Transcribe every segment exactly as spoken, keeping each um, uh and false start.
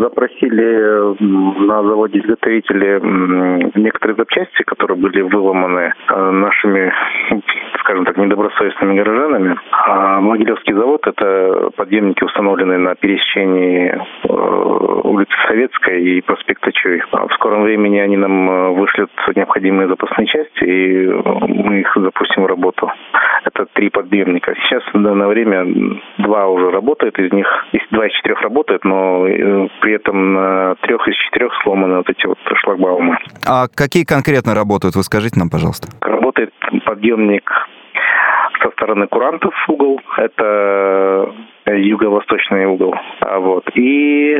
запросили на заводе-изготовителе некоторые запчасти, которые были выломаны нашими, скажем так, недобросовестными горожанами. А Могилевский завод – это подъемники, установленные на пересечении улицы Советской и проспекта Чуй. В скором времени они нам вышлют необходимые запасные части, и мы их запустим в работу. Это три подъемника. Сейчас в данное время два уже работает, из них два из четырех работает, но при этом на трех из четырех сломаны вот эти вот шлагбаумы. А какие конкретно работают? Вы скажите нам, пожалуйста. Работает подъемник со стороны курантов угол, это юго-восточный угол, а вот, и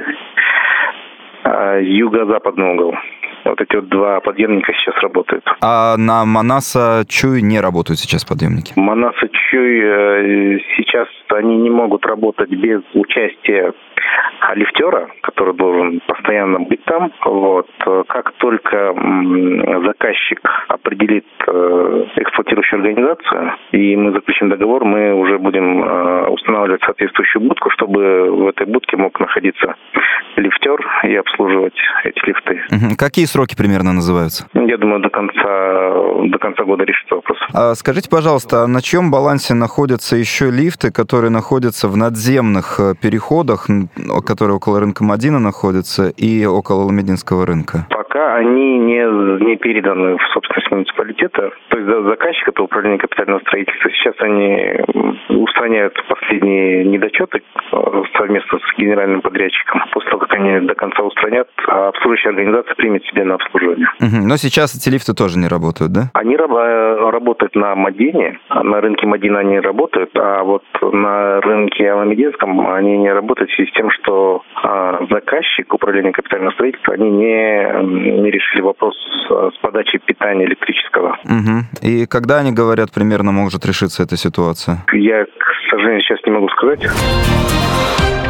а, юго-западный угол. Вот эти вот два подъемника сейчас работают. А на Манаса Чуй не работают сейчас подъемники? Манаса Чуй сейчас они не могут работать без участия лифтера, который должен постоянно быть там. Вот. Как только заказчик определит эксплуатирующую организацию, и мы заключим договор, мы уже будем устанавливать соответствующую будку, чтобы в этой будке мог находиться лифтер и обслуживать эти лифты. Угу. Какие сроки примерно называются? Я думаю, до конца, до конца года решится вопрос. А скажите, пожалуйста, на чьем балансе находятся еще лифты, которые находятся в надземных переходах, которые около рынка Мадина находятся, и около Ламединского рынка? Пока они не, не переданы в собственность муниципалитета. То есть заказчик, это управление капитального строительства. Сейчас они устраняют последние недочеты совместно с генеральным подрядчиком. После того, как они до конца устранят, а обслуживающая организация примет себе на обслуживание. Угу. Но сейчас эти лифты тоже не работают, да? Они раб- работают на Мадине. На рынке Мадина они работают, а вот на рынке Аламединском они не работают в связи с тем, что а, заказчик, управление капитального строительства, они не, не решили вопрос с подачей питания электрического. Угу. И когда они говорят, примерно может решиться эта ситуация? Я, к сожалению, сейчас не могу сказать.